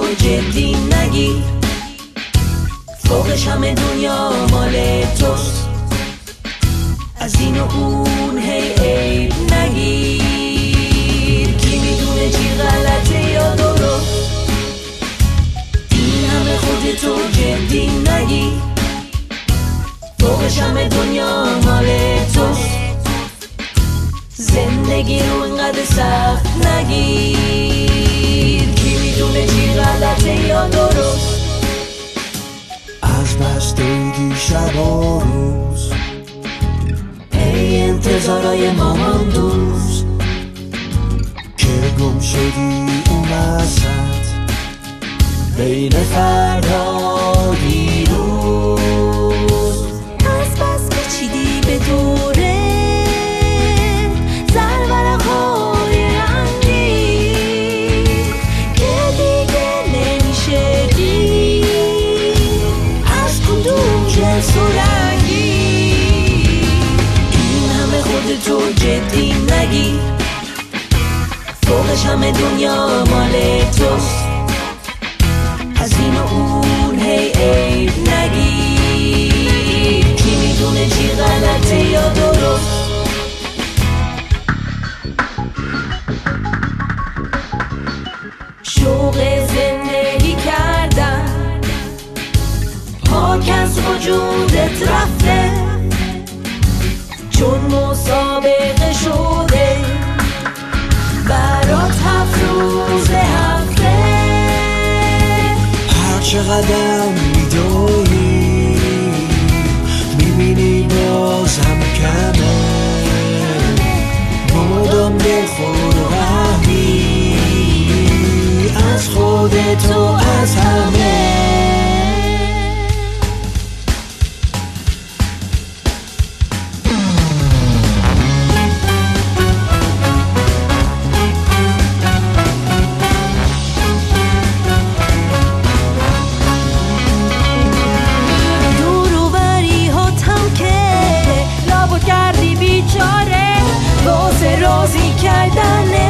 جدی نگیر، فوقش همه دنیا مال توست، از این و اون هی عیب نگیر. کی میدونه چی غلطه یا درست، این همه خودتو جدی نگیر، فوقش همه دنیا مال توست، زندگی رو اینقدر سخت نگیر. کی میدونه چی غلطه یا درست، از بسته دیشب و روز، ای انتظارای مامان دوست، که گم شدی اون وسط بین فردا دیروز. از بس پیچیدی به دوره زرورق‌های رنگی که دیگه نمیشه دید از کدوم جنس و رنگی. این همه خودتو جدی نگیر، فوقش همه دنیا مال توست، از این و اون هی عیب نگیر. کی میدونه چی غلطه یا درست، شوق زندگی کردن پاک از وجودت رفته، چون مسابقه شده برات 7 روز هفته. هر چقدر میدوی میبینی بازم کمه، مدام دلخور و قهری از خودت و از همه. کردی بیچاره واسه راضی کردن